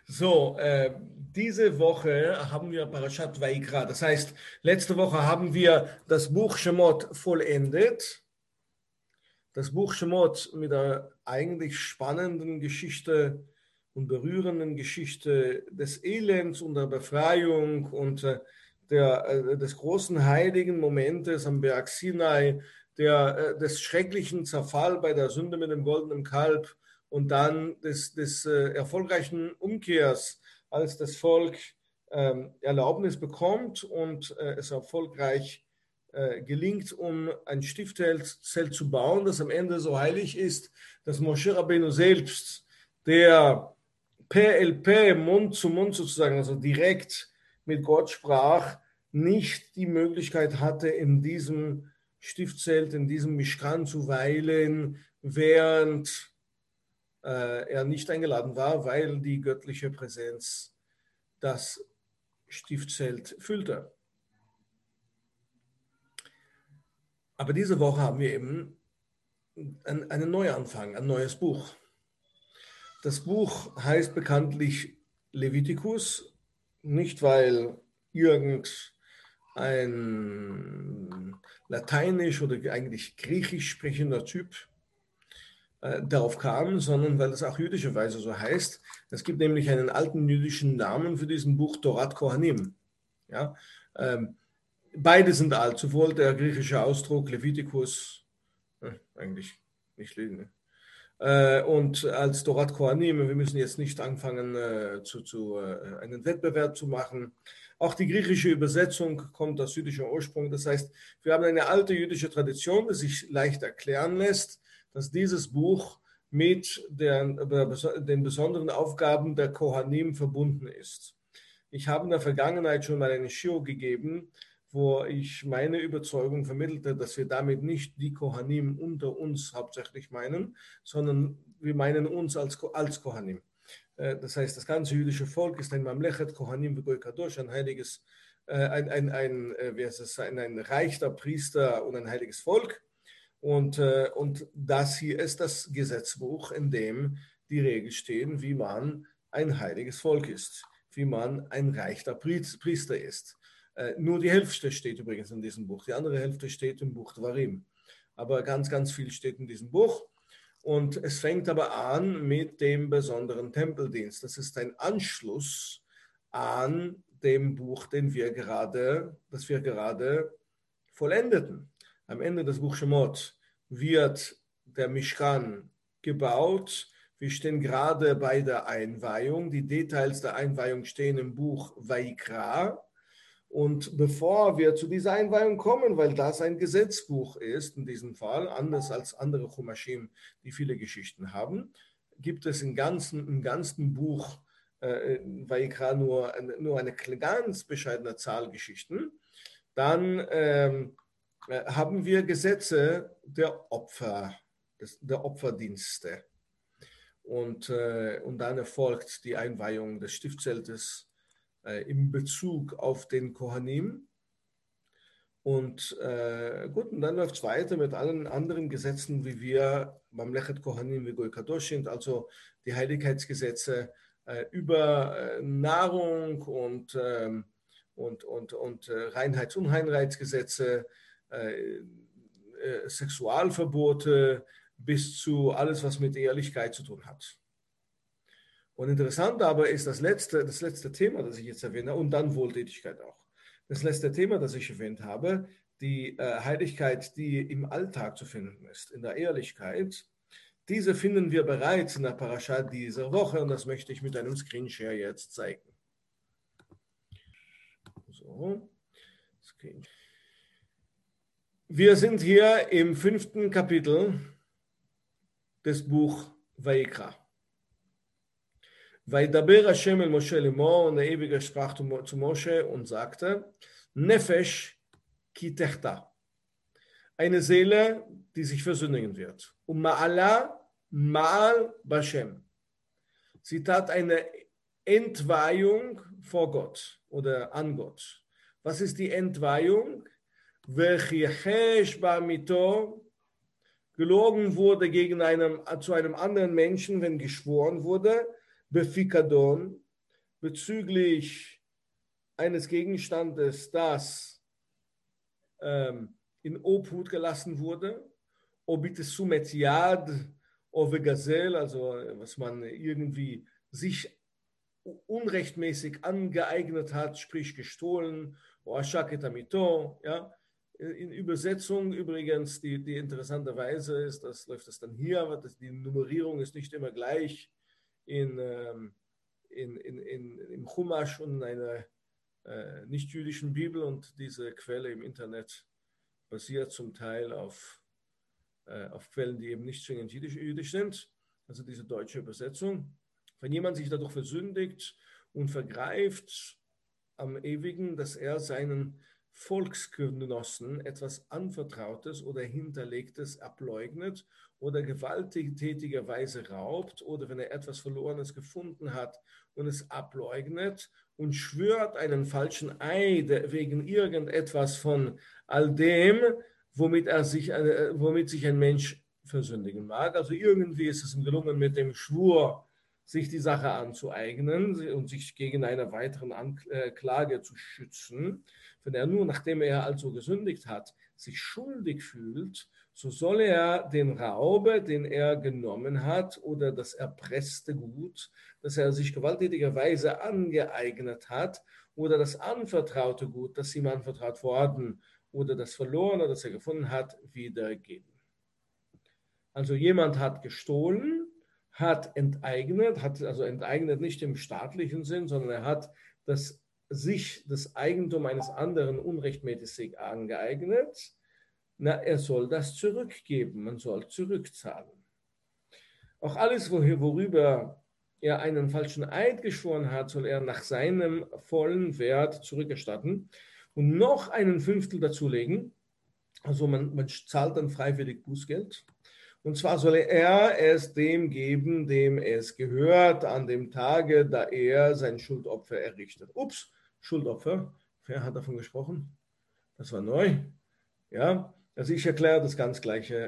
So, diese Woche haben wir Parashat Vayikra. Das heißt, letzte Woche haben wir das Buch Shemot vollendet. Das Buch Shemot mit einer eigentlich spannenden Geschichte und berührenden Geschichte des Elends und der Befreiung und des großen heiligen Momentes am Berg Sinai, des schrecklichen Zerfall bei der Sünde mit dem goldenen Kalb und dann des erfolgreichen Umkehrs, als das Volk Erlaubnis bekommt und es erfolgreich gelingt, um ein Stiftzelt zu bauen, das am Ende so heilig ist, dass Moshe Rabbeinu selbst, der PLP, Mund zu Mund sozusagen, also direkt mit Gott sprach, nicht die Möglichkeit hatte, in diesem Stiftzelt, in diesem Mishkan zu weilen, während er nicht eingeladen war, weil die göttliche Präsenz das Stiftzelt füllte. Aber diese Woche haben wir eben einen Neuanfang, ein neues Buch. Das Buch heißt bekanntlich Levitikus, nicht weil irgendein lateinisch oder eigentlich griechisch sprechender Typ darauf kam, sondern weil es auch jüdischerweise so heißt. Es gibt nämlich einen alten jüdischen Namen für diesen Buch, Torat Kohanim. Ja? Beide sind alt, sowohl der griechische Ausdruck Levitikus, eigentlich nicht lesen. Und als Torat Kohanim, wir müssen jetzt nicht anfangen, einen Wettbewerb zu machen. Auch die griechische Übersetzung kommt aus jüdischer Ursprung. Das heißt, wir haben eine alte jüdische Tradition, die sich leicht erklären lässt, dass dieses Buch mit den besonderen Aufgaben der Kohanim verbunden ist. Ich habe in der Vergangenheit schon mal eine Shio gegeben, wo ich meine Überzeugung vermittelte, dass wir damit nicht die Kohanim unter uns hauptsächlich meinen, sondern wir meinen uns als Kohanim. Das heißt, das ganze jüdische Volk ist ein Mamlechet Kohanim v'Goy Kadosh, ein heiliges, ein Reich der Priester und ein heiliges Volk. Und das hier ist das Gesetzbuch, in dem die Regeln stehen, wie man ein heiliges Volk ist, wie man ein Reich der Priester ist. Nur die Hälfte steht übrigens in diesem Buch. Die andere Hälfte steht im Buch Dvarim. Aber ganz, ganz viel steht in diesem Buch. Und es fängt aber an mit dem besonderen Tempeldienst. Das ist ein Anschluss an dem Buch, das wir gerade vollendeten. Am Ende des Buch Shemot wird der Mishkan gebaut. Wir stehen gerade bei der Einweihung. Die Details der Einweihung stehen im Buch Vayikra. Und bevor wir zu dieser Einweihung kommen, weil das ein Gesetzbuch ist, in diesem Fall, anders als andere Chumashim, die viele Geschichten haben, gibt es im ganzen Buch Vayikra nur eine ganz bescheidene Zahl Geschichten. Dann haben wir Gesetze der Opferdienste. Und dann erfolgt die Einweihung des Stiftzeltes in Bezug auf den Kohanim. Und und dann läuft es weiter mit allen anderen Gesetzen, wie wir beim Lechet Kohanim v'Goy Kadosh sind, also die Heiligkeitsgesetze über Nahrung und Reinheits- und Unreinheitsgesetze, Sexualverbote bis zu alles, was mit Ehrlichkeit zu tun hat. Und interessant aber ist das letzte Thema, das ich jetzt erwähne, und dann Wohltätigkeit auch. Das letzte Thema, das ich erwähnt habe, die Heiligkeit, die im Alltag zu finden ist, in der Ehrlichkeit, diese finden wir bereits in der Parasha dieser Woche und das möchte ich mit einem Screenshare jetzt zeigen. So, Screenshare. Wir sind hier im 5. Kapitel des Buch Vayikra. Vaydaber Hashem el Moshe lemor, und der Ewige sprach zu Moshe und sagte, Nefesh ki techta, eine Seele, die sich versündigen wird. Und Ma'ala Ma'al Bashem, sie tat eine Entweihung vor Gott oder an Gott. Was ist die Entweihung? Vechichesh ba'mito, gelogen wurde zu einem anderen Menschen, wenn geschworen wurde, Befikadon, bezüglich eines Gegenstandes, das in Obhut gelassen wurde, obit sumet yad ove gazel, also was man irgendwie sich unrechtmäßig angeeignet hat, sprich gestohlen, oashaket amito, ja. In Übersetzung übrigens, die interessanterweise ist, das läuft das dann hier, aber die Nummerierung ist nicht immer gleich im Chumash und in einer nicht-jüdischen Bibel, und diese Quelle im Internet basiert zum Teil auf Quellen, die eben nicht zwingend jüdisch sind, also diese deutsche Übersetzung. Wenn jemand sich dadurch versündigt und vergreift am Ewigen, dass er seinen Volksgenossen etwas Anvertrautes oder Hinterlegtes ableugnet oder gewalttätigerweise raubt, oder wenn er etwas Verlorenes gefunden hat und es ableugnet und schwört einen falschen Eid wegen irgendetwas von all dem, womit sich ein Mensch versündigen mag. Also irgendwie ist es ihm gelungen, mit dem Schwur sich die Sache anzueignen und sich gegen eine weitere Anklage zu schützen. Wenn er nur, nachdem er also gesündigt hat, sich schuldig fühlt, so soll er den Raub, den er genommen hat, oder das erpresste Gut, das er sich gewalttätigerweise angeeignet hat, oder das anvertraute Gut, das ihm anvertraut worden, oder das Verlorene, das er gefunden hat, wiedergeben. Also jemand hat gestohlen, hat also enteignet nicht im staatlichen Sinn, sondern er hat sich das Eigentum eines anderen unrechtmäßig angeeignet. Er soll das zurückgeben, man soll zurückzahlen. Auch alles, worüber er einen falschen Eid geschworen hat, soll er nach seinem vollen Wert zurückerstatten und noch einen Fünftel dazulegen. Also man zahlt dann freiwillig Bußgeld. Und zwar soll er es dem geben, dem es gehört, an dem Tage, da er sein Schuldopfer errichtet. Ups, Schuldopfer. Wer hat davon gesprochen? Das war neu. Ja, also ich erkläre das ganze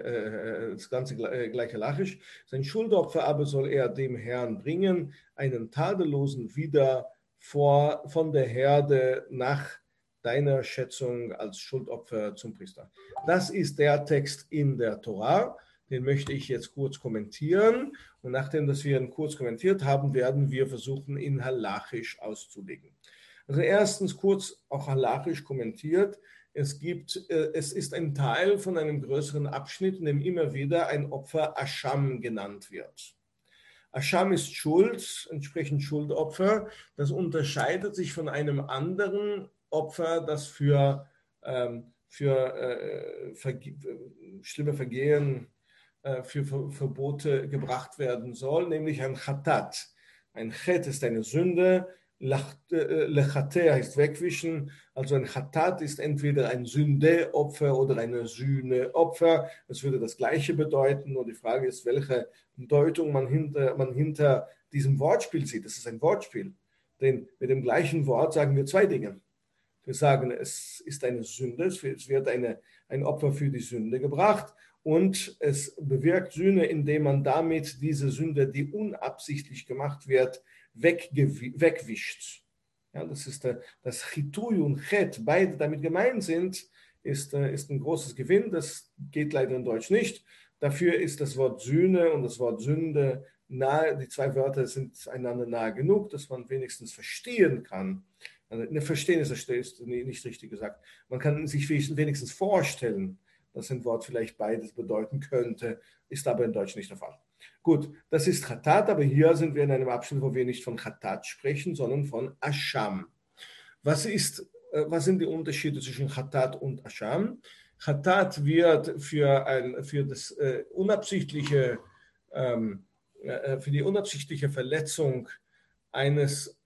gleiche Lachisch. Sein Schuldopfer aber soll er dem Herrn bringen, einen Tadellosen wieder von der Herde nach deiner Schätzung als Schuldopfer zum Priester. Das ist der Text in der Torah. Den möchte ich jetzt kurz kommentieren. Und nachdem dass wir ihn kurz kommentiert haben, werden wir versuchen, ihn halachisch auszulegen. Also erstens kurz auch halachisch kommentiert. Es ist ein Teil von einem größeren Abschnitt, in dem immer wieder ein Opfer Ascham genannt wird. Ascham ist Schuld, entsprechend Schuldopfer. Das unterscheidet sich von einem anderen Opfer, das für schlimme Vergehen, für Verbote gebracht werden soll, nämlich ein Chatat. Ein Chet ist eine Sünde, Lechateh heißt wegwischen, also ein Chatat ist entweder ein Sündeopfer oder eine Sühneopfer. Das würde das Gleiche bedeuten, und die Frage ist, welche Bedeutung man hinter diesem Wortspiel sieht. Das ist ein Wortspiel, denn mit dem gleichen Wort sagen wir zwei Dinge. Wir sagen, es ist eine Sünde, es wird ein Opfer für die Sünde gebracht, und es bewirkt Sühne, indem man damit diese Sünde, die unabsichtlich gemacht wird, wegwischt. Ja, das ist das Chitui und Chet, beide damit gemeint sind, ist ein großes Gewinn. Das geht leider in Deutsch nicht. Dafür ist das Wort Sühne und das Wort Sünde nahe. Die zwei Wörter sind einander nahe genug, dass man wenigstens verstehen kann. Also, verstehen ist nicht richtig gesagt. Man kann sich wenigstens vorstellen, dass ein Wort vielleicht beides bedeuten könnte, ist aber in Deutsch nicht der Fall. Gut, das ist Chatat, aber hier sind wir in einem Abschnitt, wo wir nicht von Chatat sprechen, sondern von Ascham. Was sind die Unterschiede zwischen Chatat und Ascham? Chatat wird für die unabsichtliche Verletzung eines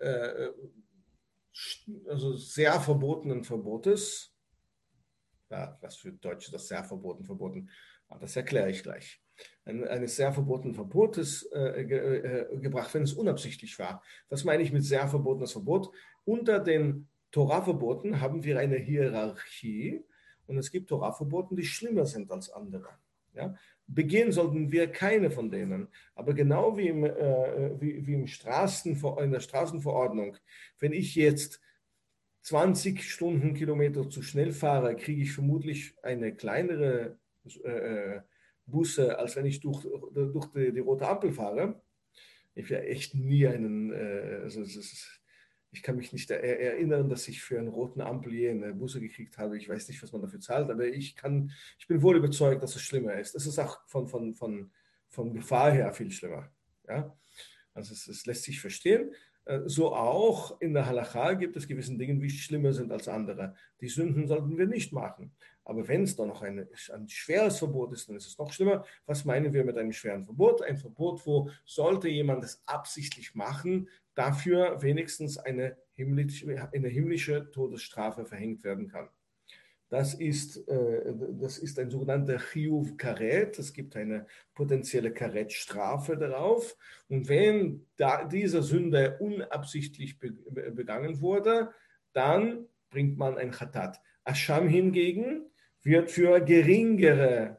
also sehr verbotenen Verbotes. Ja, was für Deutsch ist das sehr verboten? Aber das erkläre ich gleich. Eines sehr verbotenen Verbotes gebracht, wenn es unabsichtlich war. Was meine ich mit sehr verbotenes Verbot? Unter den Torah-Verboten haben wir eine Hierarchie, und es gibt Torah-Verboten, die schlimmer sind als andere. Ja? Begehen sollten wir keine von denen. Aber genau wie, in der Straßenverordnung, wenn ich jetzt 20 Stundenkilometer zu schnell fahre, kriege ich vermutlich eine kleinere Busse, als wenn ich durch die rote Ampel fahre. Ich habe echt nie ich kann mich nicht erinnern, dass ich für einen roten Ampel je eine Busse gekriegt habe. Ich weiß nicht, was man dafür zahlt, aber ich bin wohl überzeugt, dass es schlimmer ist. Es ist auch von Gefahr her viel schlimmer. Ja? Also es lässt sich verstehen. So auch in der Halacha gibt es gewisse Dinge, die schlimmer sind als andere. Die Sünden sollten wir nicht machen. Aber wenn es dann noch ein schweres Verbot ist, dann ist es noch schlimmer. Was meinen wir mit einem schweren Verbot? Ein Verbot, wo sollte jemand es absichtlich machen, dafür wenigstens eine himmlische Todesstrafe verhängt werden kann. Das ist ein sogenannter Chiyuv Karet. Es gibt eine potenzielle Karetstrafe darauf. Und wenn diese Sünde unabsichtlich begangen wurde, dann bringt man ein Chatat. Ascham hingegen wird für geringere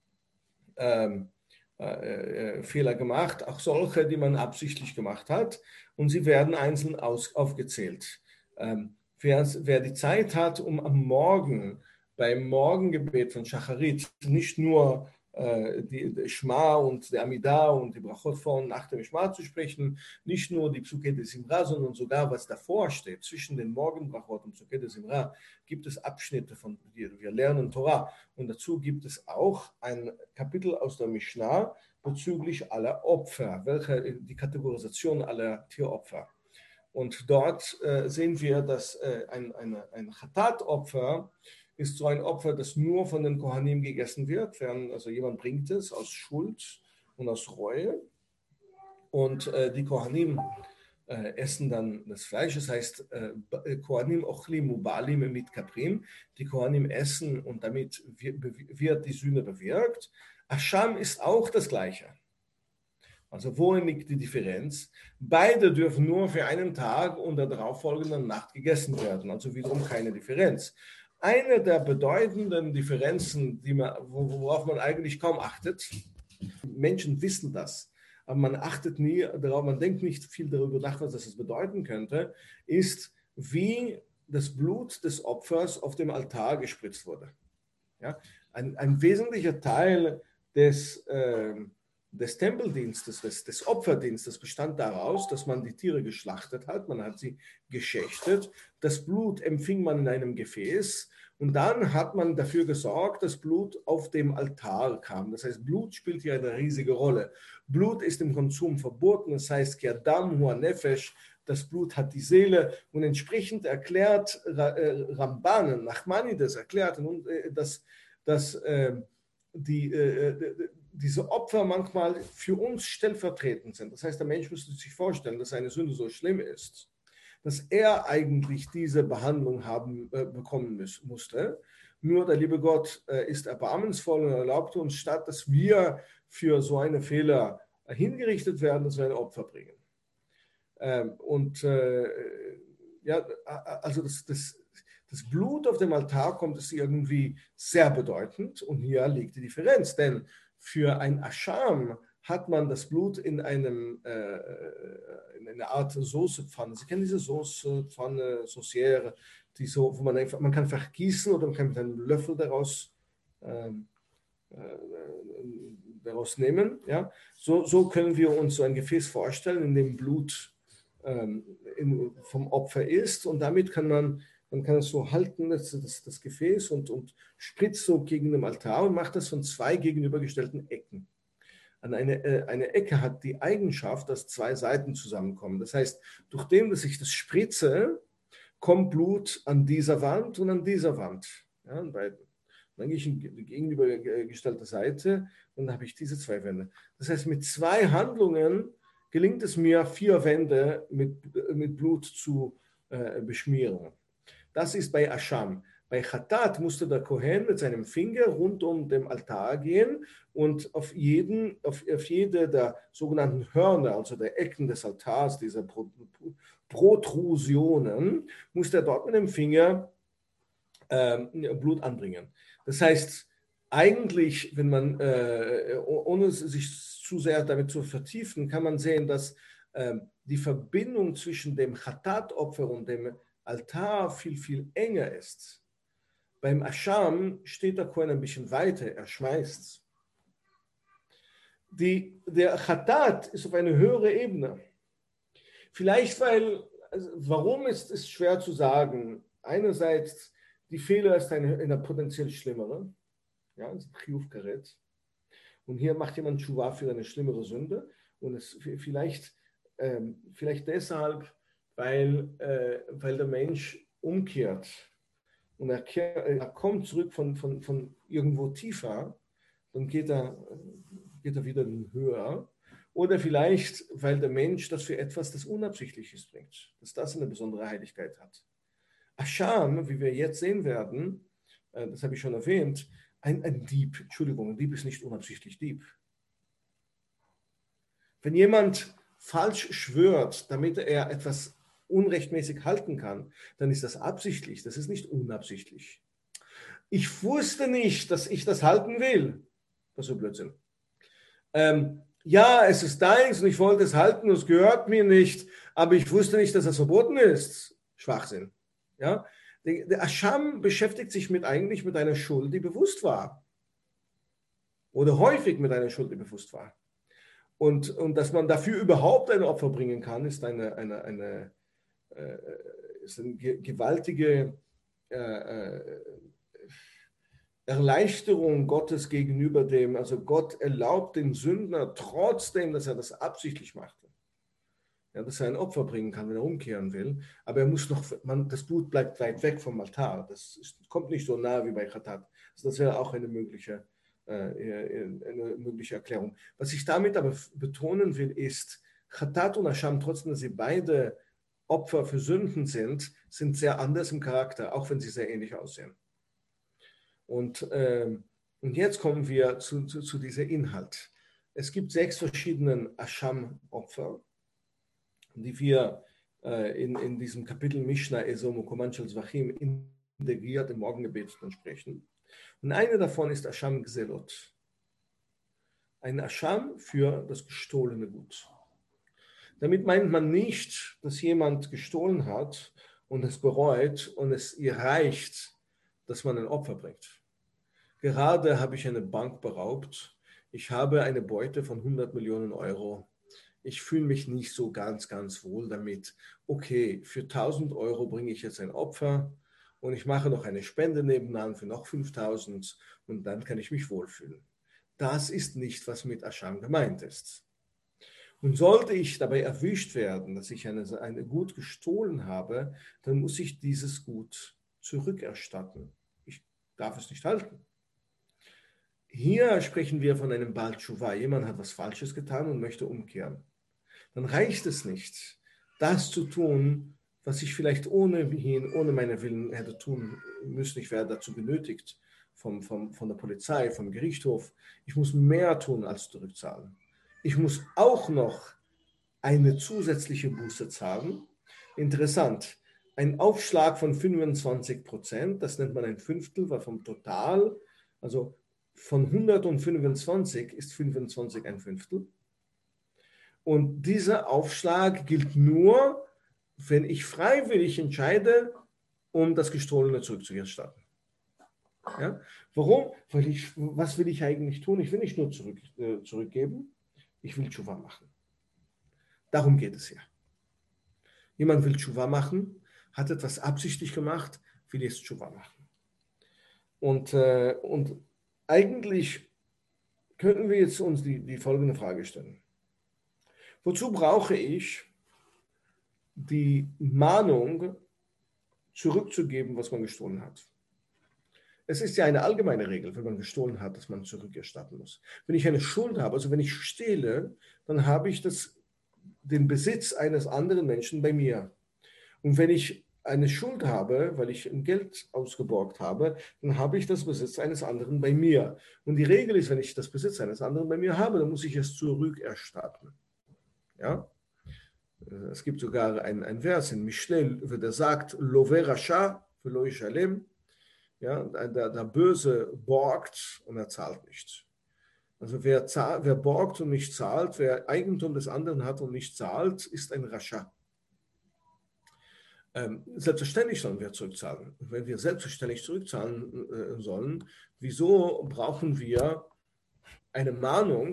Fehler gemacht, auch solche, die man absichtlich gemacht hat. Und sie werden einzeln aufgezählt. Wer die Zeit hat, um am Morgen beim Morgengebet von Shacharit nicht nur die Shema und der Amidah und die Brachot vor und nach dem Shema zu sprechen, nicht nur die Psuke des Simra, sondern sogar was davor steht, zwischen den Morgenbrachot und Psuke des Simra, gibt es Abschnitte von wir lernen Torah. Und dazu gibt es auch ein Kapitel aus der Mishnah bezüglich aller Opfer, die Kategorisation aller Tieropfer. Und dort sehen wir, dass ein Chatat-Opfer ist so ein Opfer, das nur von den Kohanim gegessen wird. Also jemand bringt es aus Schuld und aus Reue. Und die Kohanim essen dann das Fleisch. Das heißt, Kohanim ochlim ubalim mit kaprim. Die Kohanim essen und damit wird die Sühne bewirkt. Ascham ist auch das Gleiche. Also worin liegt die Differenz? Beide dürfen nur für einen Tag und der darauffolgenden Nacht gegessen werden. Also wiederum keine Differenz. Eine der bedeutenden Differenzen, worauf man eigentlich kaum achtet, Menschen wissen das, aber man achtet nie darauf, man denkt nicht viel darüber nach, was das bedeuten könnte, ist, wie das Blut des Opfers auf dem Altar gespritzt wurde. Ja? Ein wesentlicher Teil des Tempeldienstes, des Opferdienstes bestand daraus, dass man die Tiere geschlachtet hat, man hat sie geschächtet, das Blut empfing man in einem Gefäß und dann hat man dafür gesorgt, dass Blut auf dem Altar kam. Das heißt, Blut spielt hier eine riesige Rolle. Blut ist im Konsum verboten, das heißt, Kiadam hua nefesh, das Blut hat die Seele und entsprechend erklärt Ramban, Nachmanides erklärt, dass diese Opfer manchmal für uns stellvertretend sind. Das heißt, der Mensch müsste sich vorstellen, dass seine Sünde so schlimm ist, dass er eigentlich diese Behandlung bekommen musste. Nur der liebe Gott ist erbarmensvoll und erlaubt uns, statt dass wir für so eine Fehler hingerichtet werden, dass wir ein Opfer bringen. Also das Blut auf dem Altar kommt es irgendwie sehr bedeutend und hier liegt die Differenz, denn für ein Ascham hat man das Blut in eine Art Soßepfanne. Sie kennen diese Soßepfanne, Saucière, wo man kann vergießen oder man kann mit einem Löffel daraus nehmen. Ja? So können wir uns so ein Gefäß vorstellen, in dem Blut vom Opfer ist und damit kann man es so halten, das Gefäß und spritzt so gegen den Altar und macht das von zwei gegenübergestellten Ecken. Eine Ecke hat die Eigenschaft, dass zwei Seiten zusammenkommen. Das heißt, durch dem, dass ich das spritze, kommt Blut an dieser Wand und an dieser Wand. Ja, an beiden. Dann gehe ich in die gegenübergestellte Seite und dann habe ich diese zwei Wände. Das heißt, mit zwei Handlungen gelingt es mir, 4 Wände mit Blut zu beschmieren. Das ist bei Ascham. Bei Chatat musste der Kohen mit seinem Finger rund um den Altar gehen und auf jede der sogenannten Hörner, also der Ecken des Altars, dieser Protrusionen, musste er dort mit dem Finger Blut anbringen. Das heißt, eigentlich, wenn man, ohne sich zu sehr damit zu vertiefen, kann man sehen, dass die Verbindung zwischen dem Chatat-Opfer und dem Altar viel, viel enger ist. Beim Ascham steht der Kohen ein bisschen weiter, er schmeißt. Der Chatat ist auf eine höhere Ebene. Vielleicht, warum ist schwer zu sagen. Einerseits, die Fehler ist eine potenziell schlimmere, ja, ein Chiyuv-Karet. Und hier macht jemand Tshuva für eine schlimmere Sünde. Und es vielleicht deshalb, weil der Mensch umkehrt und er kommt zurück von irgendwo tiefer, dann geht er wieder höher. Oder vielleicht, weil der Mensch das für etwas, das Unabsichtliches bringt, dass das eine besondere Heiligkeit hat. Ascham, wie wir jetzt sehen werden, das habe ich schon erwähnt, ein Dieb, Entschuldigung, ein Dieb ist nicht unabsichtlich Dieb. Wenn jemand falsch schwört, damit er etwas unrechtmäßig halten kann, dann ist das absichtlich, das ist nicht unabsichtlich. Ich wusste nicht, dass ich das halten will. Das ist so Blödsinn. Ja, es ist deins und ich wollte es halten und es gehört mir nicht, aber ich wusste nicht, dass das verboten ist. Schwachsinn. Ja? Der Ascham beschäftigt sich eigentlich mit einer Schuld, die bewusst war. Oder häufig mit einer Schuld, die bewusst war. Und dass man dafür überhaupt ein Opfer bringen kann, ist eine gewaltige Erleichterung Gottes gegenüber dem. Also Gott erlaubt dem Sünder trotzdem, dass er das absichtlich machte. Ja, dass er ein Opfer bringen kann, wenn er umkehren will. Aber er muss das Blut bleibt weit weg vom Altar. Kommt nicht so nahe wie bei Chatat. Also das wäre auch eine mögliche Erklärung. Was ich damit aber betonen will, ist, Chatat und Ascham, trotzdem, dass sie beide Opfer für Sünden sind sehr anders im Charakter, auch wenn sie sehr ähnlich aussehen. Und jetzt kommen wir zu diesem Inhalt. Es gibt 6 verschiedene Ascham-Opfer, die wir in diesem Kapitel Mishnah Esom und Komanchel Zvachim integriert im Morgengebet sprechen. Und eine davon ist Ascham Gzelot. Ein Ascham für das gestohlene Gut. Damit meint man nicht, dass jemand gestohlen hat und es bereut und es ihr reicht, dass man ein Opfer bringt. Gerade habe ich eine Bank beraubt. Ich habe eine Beute von 100 Millionen Euro. Ich fühle mich nicht so ganz wohl damit. Okay, für 1000 Euro bringe ich jetzt ein Opfer und ich mache noch eine Spende nebenan für noch 5000 und dann kann ich mich wohlfühlen. Das ist nicht, was mit Ascham gemeint ist. Und sollte ich dabei erwischt werden, dass ich eine Gut gestohlen habe, dann muss ich dieses Gut zurückerstatten. Ich darf es nicht halten. Hier sprechen wir von einem Baal Tshuva. Jemand hat was Falsches getan und möchte umkehren. Dann reicht es nicht, das zu tun, was ich vielleicht ohne meinen Willen hätte tun müssen. Ich werde dazu benötigt von der Polizei, vom Gerichtshof. Ich muss mehr tun als zurückzahlen. Ich muss auch noch eine zusätzliche Buße zahlen. Interessant, ein Aufschlag von 25%, das nennt man ein Fünftel, weil vom Total, also von 125 ist 25 ein Fünftel. Und dieser Aufschlag gilt nur, wenn ich freiwillig entscheide, um das Gestohlene zurückzuerstatten. Ja? Warum? Was will ich eigentlich tun? Ich will nicht nur zurückgeben, ich will Tshuva machen. Darum geht es hier. Jemand will Tshuva machen, hat etwas absichtlich gemacht, will jetzt Tshuva machen. Und eigentlich könnten wir jetzt uns die folgende Frage stellen. Wozu brauche ich die Mahnung, zurückzugeben, was man gestohlen hat? Es ist ja eine allgemeine Regel, wenn man gestohlen hat, dass man zurückerstatten muss. Wenn ich eine Schuld habe, also wenn ich stehle, dann habe ich den Besitz eines anderen Menschen bei mir. Und wenn ich eine Schuld habe, weil ich ein Geld ausgeborgt habe, dann habe ich das Besitz eines anderen bei mir. Und die Regel ist, wenn ich das Besitz eines anderen bei mir habe, dann muss ich es zurückerstatten. Ja? Es gibt sogar ein Vers in Mishlei, der sagt, Love Rasha velo yishalem, Ja, der Böse borgt und er zahlt nicht. Also wer borgt und nicht zahlt, wer Eigentum des anderen hat und nicht zahlt, ist ein Rascha. Selbstverständlich sollen wir zurückzahlen. Wenn wir selbstverständlich zurückzahlen sollen, wieso brauchen wir eine Mahnung,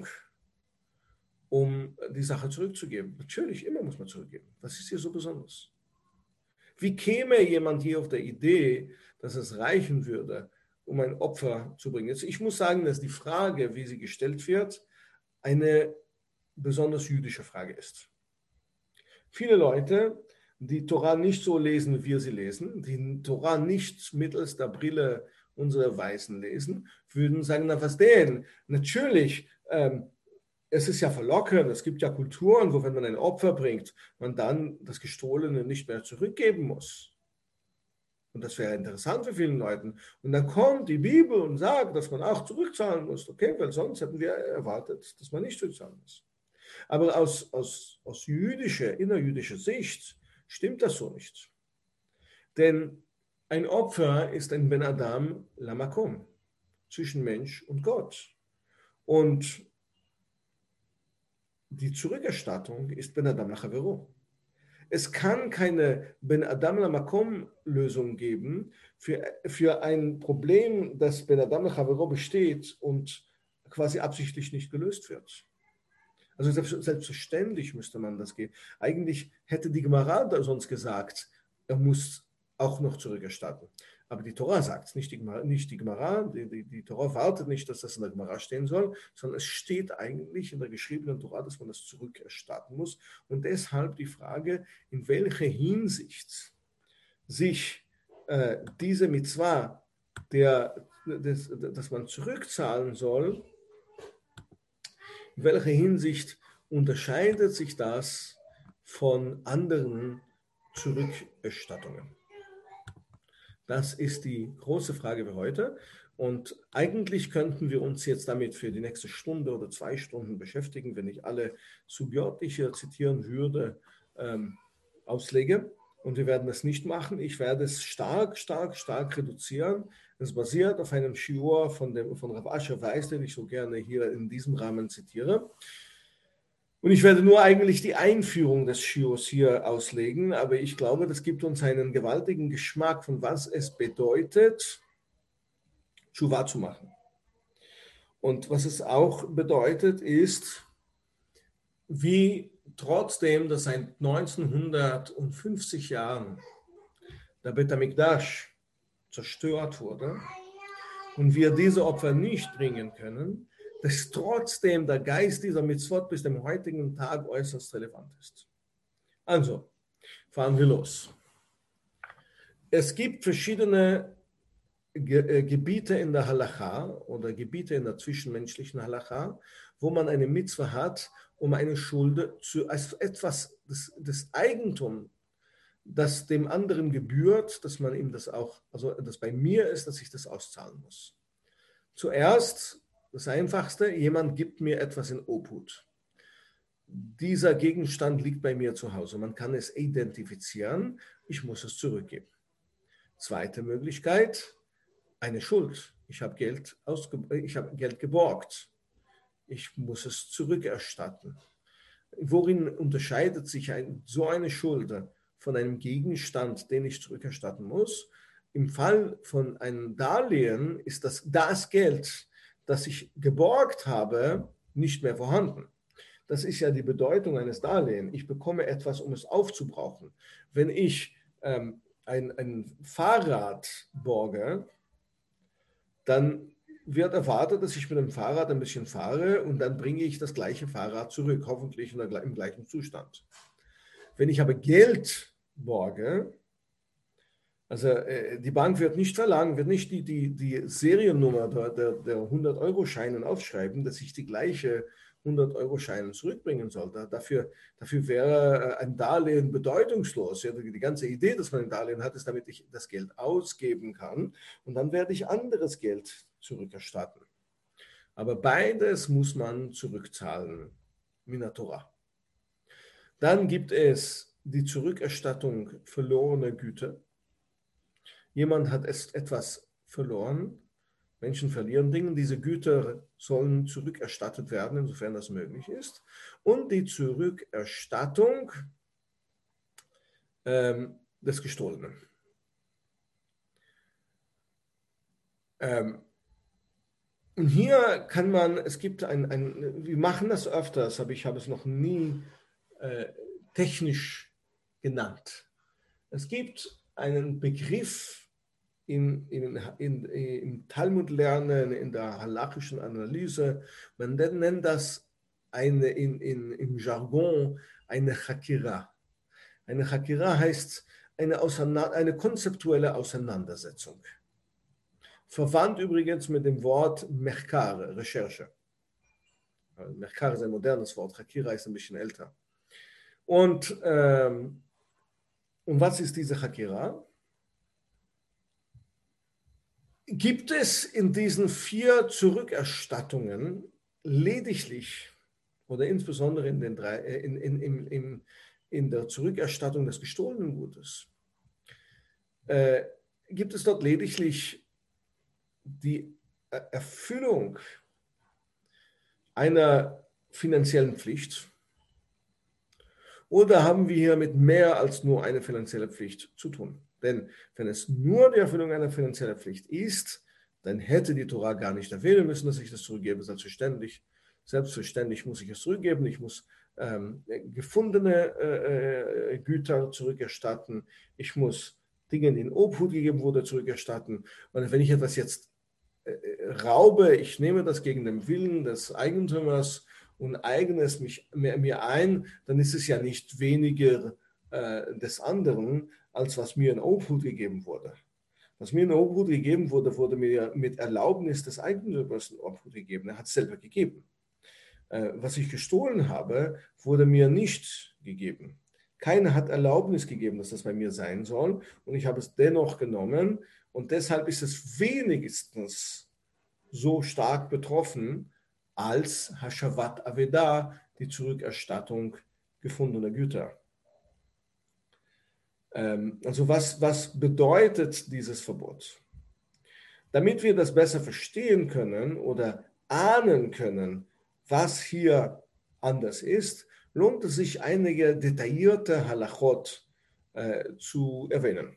um die Sache zurückzugeben? Natürlich, immer muss man zurückgeben. Was ist hier so besonders? Wie käme jemand hier auf der Idee, dass es reichen würde, um ein Opfer zu bringen? Jetzt, ich muss sagen, dass die Frage, wie sie gestellt wird, eine besonders jüdische Frage ist. Viele Leute, die Torah nicht so lesen, wie wir sie lesen, die Torah nicht mittels der Brille unserer Weisen lesen, würden sagen, na was denn? Natürlich, es ist ja verlockend, es gibt ja Kulturen, wo wenn man ein Opfer bringt, man dann das Gestohlene nicht mehr zurückgeben muss. Und das wäre interessant für viele Leute. Und dann kommt die Bibel und sagt, dass man auch zurückzahlen muss. Okay, weil sonst hätten wir erwartet, dass man nicht zurückzahlen muss. Aber aus jüdischer, innerjüdischer Sicht stimmt das so nicht. Denn ein Opfer ist ein Ben Adam Lamakom, zwischen Mensch und Gott. Und die Zurückerstattung ist Ben Adam Lachavero. Es kann keine Ben Adam Lamakom Lösung geben für ein Problem, das Ben Adam Lachavero besteht und quasi absichtlich nicht gelöst wird. Also selbstverständlich müsste man das gehen. Eigentlich hätte die Gemara sonst gesagt, er muss auch noch zurückerstatten. Aber die Torah sagt es, nicht die Gemara. Die Torah wartet nicht, dass das in der Gemara stehen soll, sondern es steht eigentlich in der geschriebenen Torah, dass man das zurückerstatten muss. Und deshalb die Frage, in welcher Hinsicht sich diese Mitzvah, dass man zurückzahlen soll, in welcher Hinsicht unterscheidet sich das von anderen Zurückerstattungen? Das ist die große Frage für heute. Und eigentlich könnten wir uns jetzt damit für die nächste Stunde oder 2 Stunden beschäftigen, wenn ich alle Sugyot, die ich hier zitieren würde, auslege. Und wir werden das nicht machen. Ich werde es stark reduzieren. Es basiert auf einem Shiur von Rav Asher Weiss, den ich so gerne hier in diesem Rahmen zitiere. Und ich werde nur eigentlich die Einführung des Shiurs hier auslegen, aber ich glaube, das gibt uns einen gewaltigen Geschmack, von was es bedeutet, Tshuva zu machen. Und was es auch bedeutet, ist, wie trotzdem, dass seit 1950 Jahren der Bet HaMikdash zerstört wurde und wir diese Opfer nicht bringen können, dass trotzdem der Geist dieser Mitzvot bis zum heutigen Tag äußerst relevant ist. Also, fahren wir los. Es gibt verschiedene Gebiete in der Halacha oder Gebiete in der zwischenmenschlichen Halacha, wo man eine Mitzvah hat, um eine Schuld als etwas des Eigentum, das dem anderen gebührt, dass man ihm das auch, also das bei mir ist, dass ich das auszahlen muss. Zuerst, das Einfachste, jemand gibt mir etwas in Obhut. Dieser Gegenstand liegt bei mir zu Hause. Man kann es identifizieren, ich muss es zurückgeben. Zweite Möglichkeit, eine Schuld. Ich habe Geld geborgt. Ich muss es zurückerstatten. Worin unterscheidet sich so eine Schuld von einem Gegenstand, den ich zurückerstatten muss? Im Fall von einem Darlehen ist das Geld, das ich geborgt habe, nicht mehr vorhanden. Das ist ja die Bedeutung eines Darlehens. Ich bekomme etwas, um es aufzubrauchen. Wenn ich ein Fahrrad borge, dann wird erwartet, dass ich mit dem Fahrrad ein bisschen fahre und dann bringe ich das gleiche Fahrrad zurück, hoffentlich im gleichen Zustand. Wenn ich aber Geld borge, also die Bank wird nicht verlangen, wird nicht die Seriennummer der 100-Euro-Scheinen aufschreiben, dass ich die gleiche 100-Euro-Scheine zurückbringen soll. Dafür wäre ein Darlehen bedeutungslos. Ja, die ganze Idee, dass man ein Darlehen hat, ist, damit ich das Geld ausgeben kann und dann werde ich anderes Geld zurückerstatten. Aber beides muss man zurückzahlen, Minatora. Dann gibt es die Zurückerstattung verlorener Güter. Jemand hat etwas verloren. Menschen verlieren Dinge. Diese Güter sollen zurückerstattet werden, insofern das möglich ist. Und die Zurückerstattung des Gestohlenen. Und hier kann man, es gibt wir machen das öfters, aber ich habe es noch nie technisch genannt. Es gibt einen Begriff im Talmud-Lernen, in der halachischen Analyse, man nennt das im Jargon eine Chakira. Eine Chakira heißt eine konzeptuelle Auseinandersetzung. Verwandt übrigens mit dem Wort Mechkar, Recherche. Mechkar ist ein modernes Wort, Chakira ist ein bisschen älter. Und was ist diese Chakira? Gibt es in diesen 4 Zurückerstattungen lediglich oder insbesondere in der Zurückerstattung des gestohlenen Gutes, gibt es dort lediglich die Erfüllung einer finanziellen Pflicht oder haben wir hier mit mehr als nur eine finanzielle Pflicht zu tun? Denn wenn es nur die Erfüllung einer finanziellen Pflicht ist, dann hätte die Torah gar nicht erwähnen müssen, dass ich das zurückgebe. Selbstverständlich muss ich es zurückgeben. Ich muss gefundene Güter zurückerstatten. Ich muss Dinge, die in Obhut gegeben wurde, zurückerstatten. Und wenn ich etwas jetzt raube, ich nehme das gegen den Willen des Eigentümers und eigne es mir ein, dann ist es ja nicht weniger des anderen, als was mir in Obhut gegeben wurde. Was mir in Obhut gegeben wurde, wurde mir mit Erlaubnis des Eigentümers in Obhut gegeben. Er hat es selber gegeben. Was ich gestohlen habe, wurde mir nicht gegeben. Keiner hat Erlaubnis gegeben, dass das bei mir sein soll. Und ich habe es dennoch genommen. Und deshalb ist es wenigstens so stark betroffen als Hashavat Aveda, die Zurückerstattung gefundener Güter. Also was bedeutet dieses Verbot? Damit wir das besser verstehen können oder ahnen können, was hier anders ist, lohnt es sich, einige detaillierte Halachot zu erwähnen.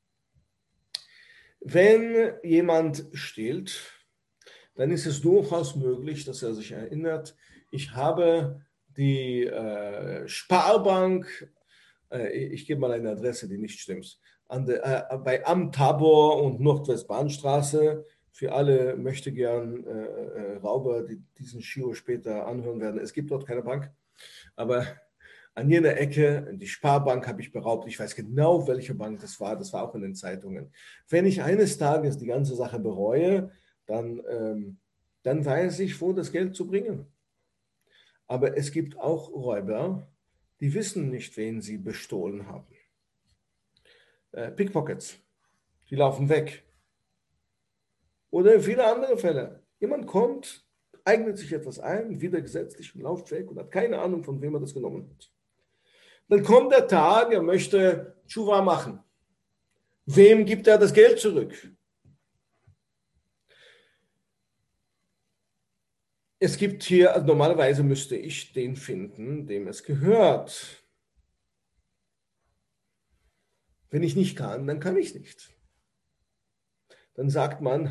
Wenn jemand stiehlt, dann ist es durchaus möglich, dass er sich erinnert, ich habe die Sparbank, ich gebe mal eine Adresse, die nicht stimmt, bei Am Tabor und Nordwestbahnstraße, für alle möchte gern Rauber, die diesen Shiur später anhören werden. Es gibt dort keine Bank, aber an jener Ecke, die Sparbank habe ich beraubt. Ich weiß genau, welche Bank das war auch in den Zeitungen. Wenn ich eines Tages die ganze Sache bereue, dann weiß ich, wo das Geld zu bringen. Aber es gibt auch Räuber, die wissen nicht, wen sie bestohlen haben. Pickpockets, die laufen weg. Oder viele andere Fälle. Jemand kommt, eignet sich etwas ein, widergesetzlich und läuft weg und hat keine Ahnung, von wem er das genommen hat. Dann kommt der Tag, er möchte Tshuva machen. Wem gibt er das Geld zurück? Es gibt hier, also normalerweise müsste ich den finden, dem es gehört. Wenn ich nicht kann, dann kann ich nicht. Dann sagt man,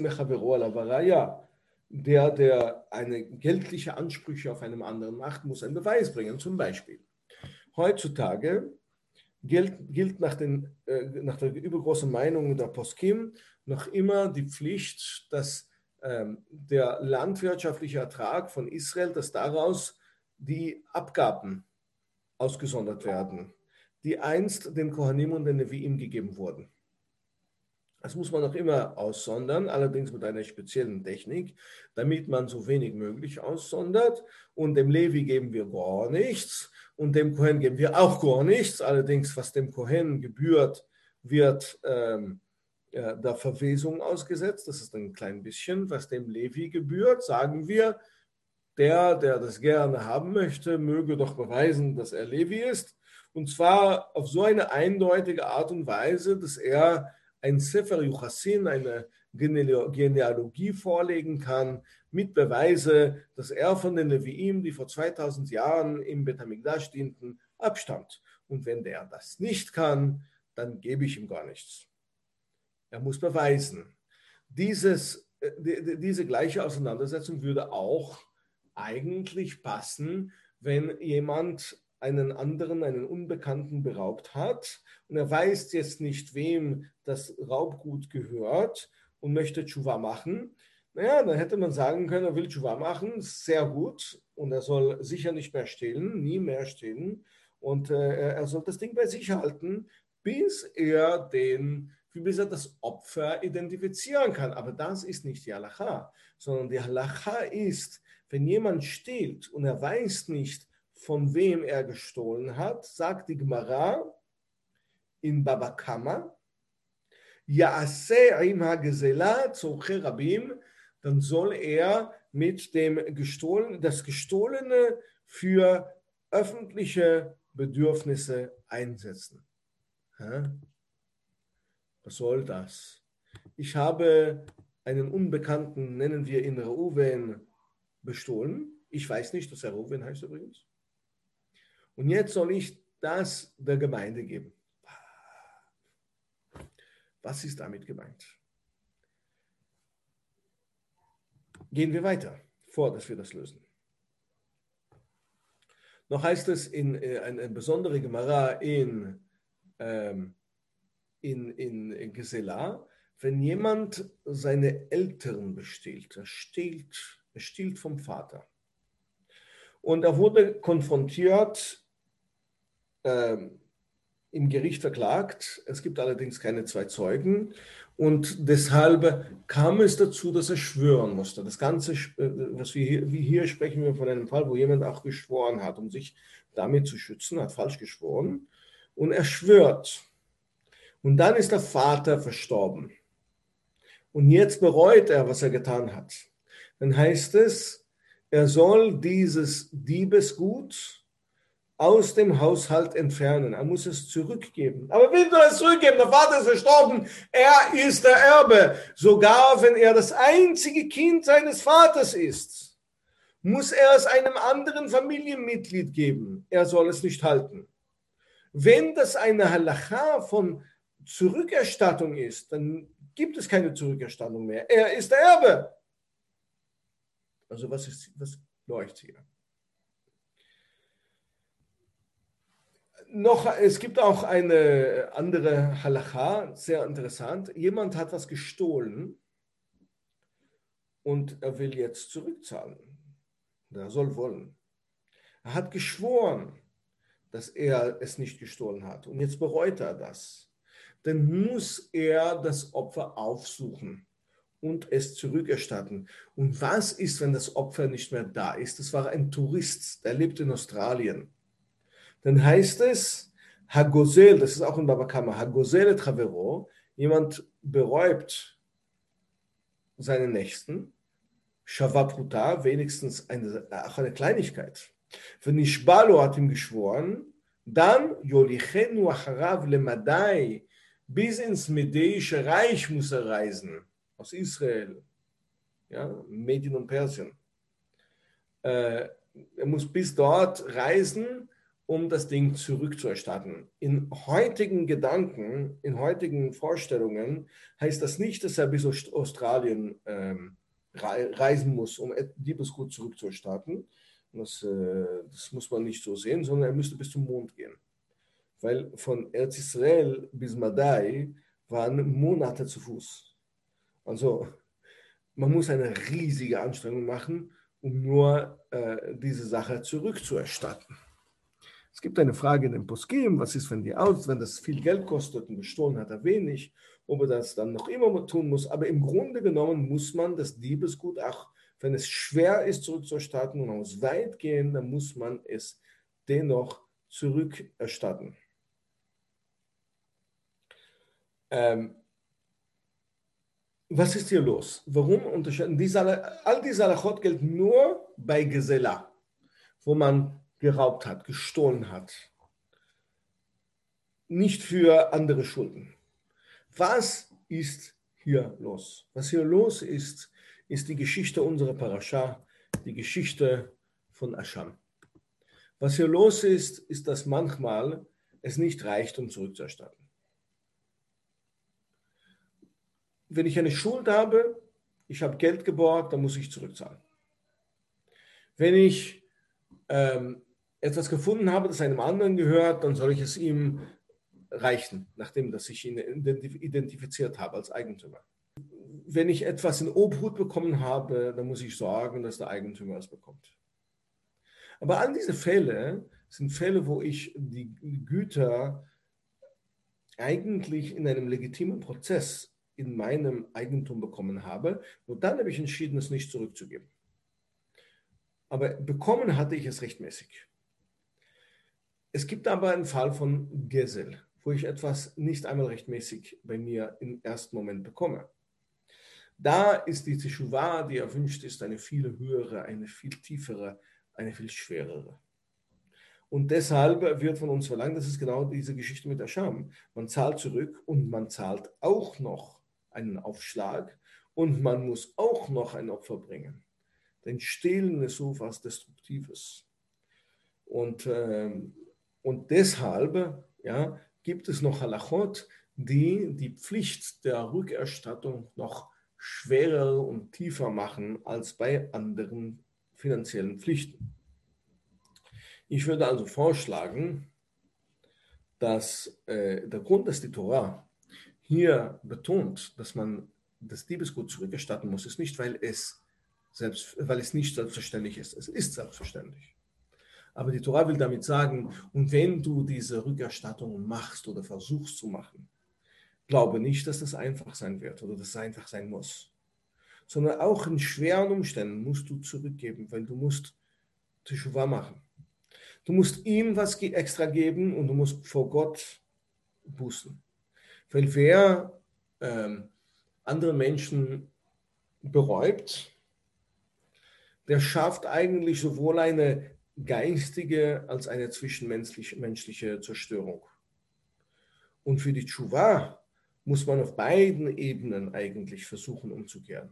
der eine geldliche Ansprüche auf einem anderen macht, muss einen Beweis bringen. Zum Beispiel, heutzutage gilt nach der übergroßen Meinung der Poskim noch immer die Pflicht, dass der landwirtschaftliche Ertrag von Israel, dass daraus die Abgaben ausgesondert werden, die einst den Kohanim und den Neviim gegeben wurden. Das muss man noch immer aussondern, allerdings mit einer speziellen Technik, damit man so wenig möglich aussondert. Und dem Levi geben wir gar nichts und dem Kohen geben wir auch gar nichts. Allerdings, was dem Kohen gebührt, wird der Verwesung ausgesetzt. Das ist ein klein bisschen. Was dem Levi gebührt, sagen wir, der das gerne haben möchte, möge doch beweisen, dass er Levi ist. Und zwar auf so eine eindeutige Art und Weise, dass er ein Sefer Yuchassin, eine Genealogie vorlegen kann, mit Beweise, dass er von den Leviim, die vor 2000 Jahren im Bet HaMikdash dienten, abstammt. Und wenn der das nicht kann, dann gebe ich ihm gar nichts. Er muss beweisen. Diese gleiche Auseinandersetzung würde auch eigentlich passen, wenn jemand einen anderen, einen Unbekannten beraubt hat und er weiß jetzt nicht, wem das Raubgut gehört und möchte Tshuva machen. Naja, dann hätte man sagen können, er will Tshuva machen, sehr gut, und er soll sicher nicht mehr stehlen, nie mehr stehlen, und er soll das Ding bei sich halten, bis er das Opfer identifizieren kann. Aber das ist nicht die Halacha, sondern die Halacha ist, wenn jemand stiehlt und er weiß nicht, von wem er gestohlen hat, sagt die Gemara in Baba Kama, Ya'aseh im ha'gezela tzorche rabim, dann soll er mit dem das Gestohlene für öffentliche Bedürfnisse einsetzen. Was soll das? Ich habe einen Unbekannten, nennen wir ihn Reuven, bestohlen. Ich weiß nicht, dass er Reuven heißt übrigens. Und jetzt soll ich das der Gemeinde geben. Was ist damit gemeint? Gehen wir weiter, dass wir das lösen. Noch heißt es in eine besondere Gemara in Gesela, wenn jemand seine Eltern bestiehlt, er stiehlt vom Vater. Und er wurde konfrontiert, im Gericht verklagt. Es gibt allerdings keine 2 Zeugen. Und deshalb kam es dazu, dass er schwören musste. Das Ganze, wie hier sprechen wir von einem Fall, wo jemand auch geschworen hat, um sich damit zu schützen, hat falsch geschworen. Und er schwört. Und dann ist der Vater verstorben. Und jetzt bereut er, was er getan hat. Dann heißt es, er soll dieses Diebesgut aus dem Haushalt entfernen. Er muss es zurückgeben. Aber wie soll er es zurückgeben? Der Vater ist verstorben. Er ist der Erbe. Sogar wenn er das einzige Kind seines Vaters ist, muss er es einem anderen Familienmitglied geben. Er soll es nicht halten. Wenn das eine Halacha von Zurückerstattung ist, dann gibt es keine Zurückerstattung mehr. Er ist der Erbe. Also was läuft hier? Es gibt auch eine andere Halacha, sehr interessant. Jemand hat was gestohlen und er will jetzt zurückzahlen. Er soll wollen. Er hat geschworen, dass er es nicht gestohlen hat. Und jetzt bereut er das. Dann muss er das Opfer aufsuchen und es zurückerstatten. Und was ist, wenn das Opfer nicht mehr da ist? Das war ein Tourist, der lebt in Australien. Dann heißt es, Hagozel, das ist auch in Baba Kama, Hagozel et Chavero, jemand beräubt seinen Nächsten, Shavapruta, wenigstens auch eine Kleinigkeit. Wenn Ishbalo hat ihm geschworen, dann Yolichenu acharav lemadai, bis ins Medische Reich muss er reisen, aus Israel, ja, Medien und Persien. Er muss bis dort reisen, um das Ding zurückzuerstatten. In heutigen Gedanken, in heutigen Vorstellungen heißt das nicht, dass er bis Australien reisen muss, um Diebesgut zurückzuerstatten. Das muss man nicht so sehen, sondern er müsste bis zum Mond gehen. Weil von Eretz Israel bis Madai waren Monate zu Fuß. Also man muss eine riesige Anstrengung machen, um nur diese Sache zurückzuerstatten. Es gibt eine Frage in dem Poskim, was ist, wenn das viel Geld kostet und gestohlen hat er wenig, ob er das dann noch immer tun muss. Aber im Grunde genommen muss man das Diebesgut, auch wenn es schwer ist zurückzuerstatten und man muss weit gehen, dann muss man es dennoch zurückerstatten. Was ist hier los? Warum unterscheiden all diese Halachot gelten nur bei Gesela, wo man geraubt hat, gestohlen hat. Nicht für andere Schulden. Was ist hier los? Was hier los ist, ist die Geschichte unserer Parascha, die Geschichte von Ascham. Was hier los ist, ist, dass manchmal es nicht reicht, um zurückzuerstatten. Wenn ich eine Schuld habe, ich habe Geld geborgt, dann muss ich zurückzahlen. Wenn ich etwas gefunden habe, das einem anderen gehört, dann soll ich es ihm reichen, nachdem dass ich ihn identifiziert habe als Eigentümer. Wenn ich etwas in Obhut bekommen habe, dann muss ich sorgen, dass der Eigentümer es bekommt. Aber all diese Fälle sind Fälle, wo ich die Güter eigentlich in einem legitimen Prozess in meinem Eigentum bekommen habe. Und dann habe ich entschieden, es nicht zurückzugeben. Aber bekommen hatte ich es rechtmäßig. Es gibt aber einen Fall von Gesel, wo ich etwas nicht einmal rechtmäßig bei mir im ersten Moment bekomme. Da ist die Teshuva, die erwünscht ist, eine viel höhere, eine viel tiefere, eine viel schwerere. Und deshalb wird von uns verlangt, das ist genau diese Geschichte mit Ascham. Man zahlt zurück und man zahlt auch noch einen Aufschlag und man muss auch noch ein Opfer bringen. Denn Stehlen ist so was Destruktives. Und deshalb gibt es noch Halachot, die die Pflicht der Rückerstattung noch schwerer und tiefer machen als bei anderen finanziellen Pflichten. Ich würde also vorschlagen, dass der Grund, dass die Torah hier betont, dass man das Diebesgut zurückerstatten muss, ist nicht, weil es nicht selbstverständlich ist. Es ist selbstverständlich. Aber die Torah will damit sagen, und wenn du diese Rückerstattung machst oder versuchst zu machen, glaube nicht, dass das einfach sein wird oder dass es einfach sein muss. Sondern auch in schweren Umständen musst du zurückgeben, weil du musst Teshuvah machen. Du musst ihm was extra geben und du musst vor Gott bußen. Weil wer andere Menschen beräubt, der schafft eigentlich sowohl eine geistige als eine zwischenmenschliche Zerstörung. Und für die Tshuva muss man auf beiden Ebenen eigentlich versuchen umzukehren.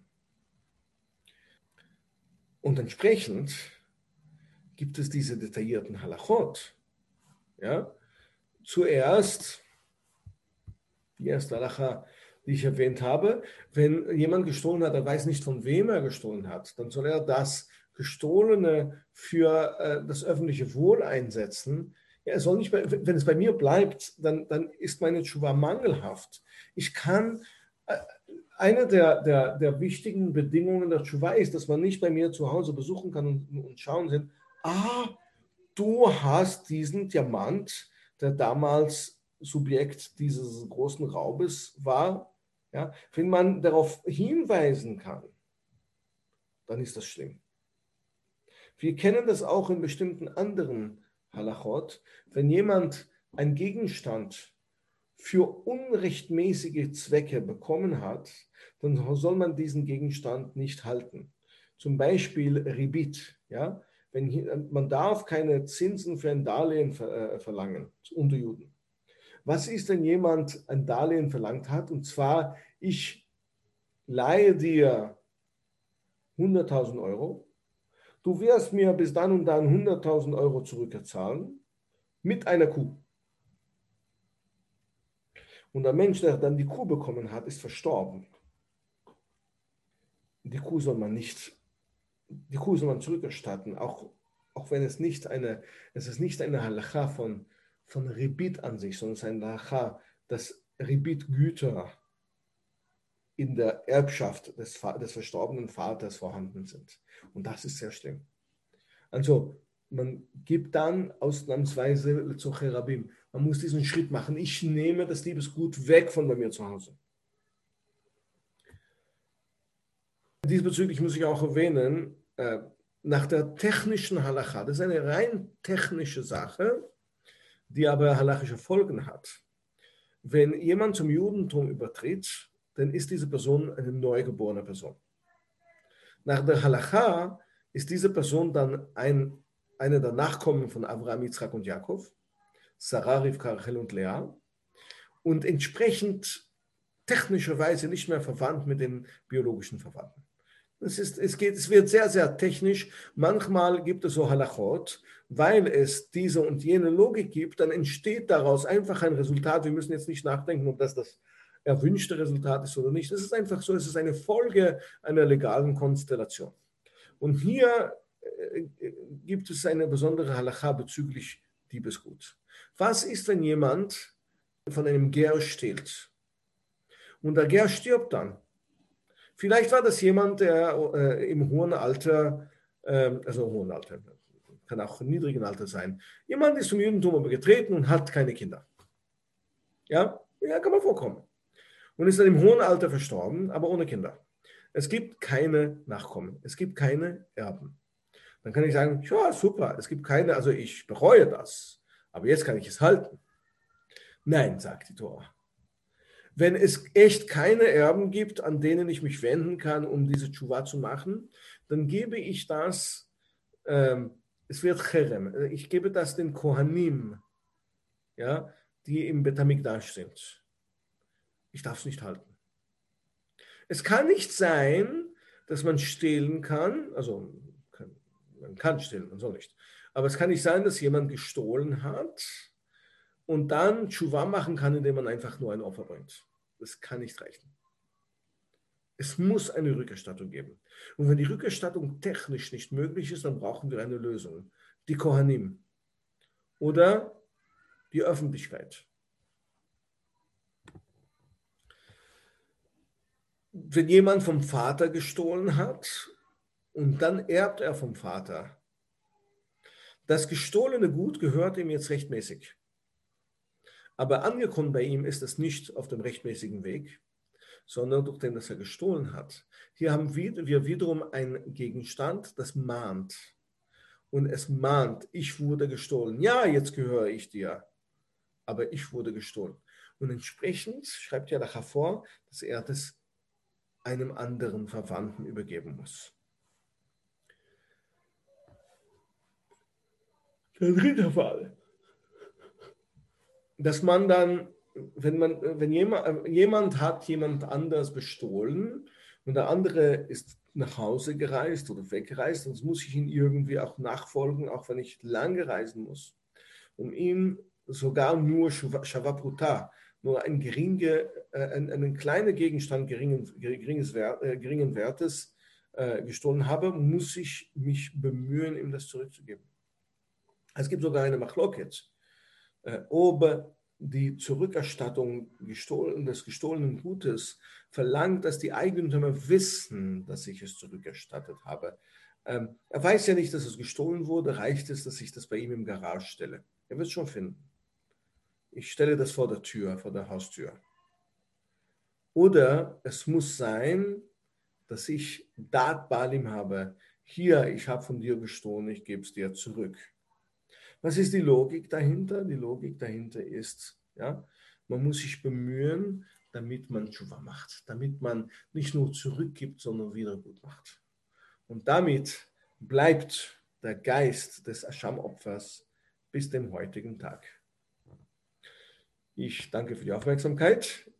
Und entsprechend gibt es diese detaillierten Halachot. Ja? Zuerst, die erste Halacha, die ich erwähnt habe, wenn jemand gestohlen hat, er weiß nicht, von wem er gestohlen hat, dann soll er das Gestohlene für das öffentliche Wohl einsetzen. Ja, er soll nicht, wenn es bei mir bleibt, dann ist meine Tshuva mangelhaft. Ich kann, eine der wichtigen Bedingungen der Tshuva ist, dass man nicht bei mir zu Hause besuchen kann und schauen sehen, du hast diesen Diamant, der damals Subjekt dieses großen Raubes war. Ja, wenn man darauf hinweisen kann, dann ist das schlimm. Wir kennen das auch in bestimmten anderen Halachot. Wenn jemand einen Gegenstand für unrechtmäßige Zwecke bekommen hat, dann soll man diesen Gegenstand nicht halten. Zum Beispiel Ribit. Ja? Man darf keine Zinsen für ein Darlehen verlangen unter Juden. Was ist, wenn jemand ein Darlehen verlangt hat, und zwar, ich leihe dir 100.000 Euro, du wirst mir bis dann und dann 100.000 Euro zurückzahlen mit einer Kuh. Und der Mensch, der dann die Kuh bekommen hat, ist verstorben. Die Kuh soll man zurückerstatten, auch wenn es nicht eine Halacha von Ribit an sich, sondern es ist eine Halacha, dass Ribit-Güter in der Erbschaft des verstorbenen Vaters vorhanden sind. Und das ist sehr schlimm. Also man gibt dann ausnahmsweise zu Cherabim. Man muss diesen Schritt machen. Ich nehme das Liebesgut weg von bei mir zu Hause. Diesbezüglich muss ich auch erwähnen, nach der technischen Halacha, das ist eine rein technische Sache, die aber halachische Folgen hat. Wenn jemand zum Judentum übertritt, dann ist diese Person eine neugeborene Person. Nach der Halacha ist diese Person dann eine der Nachkommen von Abraham, Yitzchak und Jakob, Sarah, Rivka, Rachel und Lea. Und entsprechend technischerweise nicht mehr verwandt mit den biologischen Verwandten. Es wird sehr, sehr technisch. Manchmal gibt es so Halachot, weil es diese und jene Logik gibt, dann entsteht daraus einfach ein Resultat. Wir müssen jetzt nicht nachdenken, ob das erwünschte Resultat ist oder nicht. Es ist einfach so, es ist eine Folge einer legalen Konstellation. Und hier gibt es eine besondere Halacha bezüglich Diebesgut. Was ist, wenn jemand von einem Ger stiehlt und der Ger stirbt dann? Vielleicht war das jemand, der im hohen Alter, also im hohen Alter, kann auch im niedrigen Alter sein. Jemand ist zum Judentum aber getreten und hat keine Kinder. Ja, kann man vorkommen. Und ist dann im hohen Alter verstorben, aber ohne Kinder. Es gibt keine Nachkommen, es gibt keine Erben. Dann kann ich sagen, ja, super, es gibt keine, also ich bereue das, aber jetzt kann ich es halten. Nein, sagt die Tora. Wenn es echt keine Erben gibt, an denen ich mich wenden kann, um diese Tshuva zu machen, dann gebe ich das, es wird Cherem, ich gebe das den Kohanim, ja, die im Bet HaMikdash sind. Ich darf es nicht halten. Es kann nicht sein, dass man stehlen kann, also man kann stehlen, man soll nicht, aber es kann nicht sein, dass jemand gestohlen hat und dann Tshuva machen kann, indem man einfach nur ein Opfer bringt. Das kann nicht reichen. Es muss eine Rückerstattung geben. Und wenn die Rückerstattung technisch nicht möglich ist, dann brauchen wir eine Lösung. Die Kohanim oder die Öffentlichkeit. Wenn jemand vom Vater gestohlen hat und dann erbt er vom Vater, das gestohlene Gut gehört ihm jetzt rechtmäßig. Aber angekommen bei ihm ist es nicht auf dem rechtmäßigen Weg, sondern durch den, dass er gestohlen hat. Hier haben wir wiederum einen Gegenstand, das mahnt. Und es mahnt, ich wurde gestohlen. Ja, jetzt gehöre ich dir, aber ich wurde gestohlen. Und entsprechend schreibt ja der vor, dass er das einem anderen Verwandten übergeben muss. Der dritte Fall. Dass man dann, wenn jemand hat jemand anders bestohlen und der andere ist nach Hause gereist oder weggereist, dann muss ich ihn irgendwie auch nachfolgen, auch wenn ich lange reisen muss, um ihm sogar nur Shavapruta, nur einen kleinen Gegenstand geringen Wertes gestohlen habe, muss ich mich bemühen, ihm das zurückzugeben. Es gibt sogar eine Machloket, ob die Zurückerstattung des gestohlenen Gutes verlangt, dass die Eigentümer wissen, dass ich es zurückerstattet habe. Er weiß ja nicht, dass es gestohlen wurde, reicht es, dass ich das bei ihm im Garage stelle. Er wird es schon finden. Ich stelle das vor der Tür, vor der Haustür. Oder es muss sein, dass ich Dat Balim habe. Hier, ich habe von dir gestohlen, ich gebe es dir zurück. Was ist die Logik dahinter? Die Logik dahinter ist, ja, man muss sich bemühen, damit man Tshuva macht, damit man nicht nur zurückgibt, sondern wieder gut macht. Und damit bleibt der Geist des Ascham-Opfers bis dem heutigen Tag. Ich danke für die Aufmerksamkeit.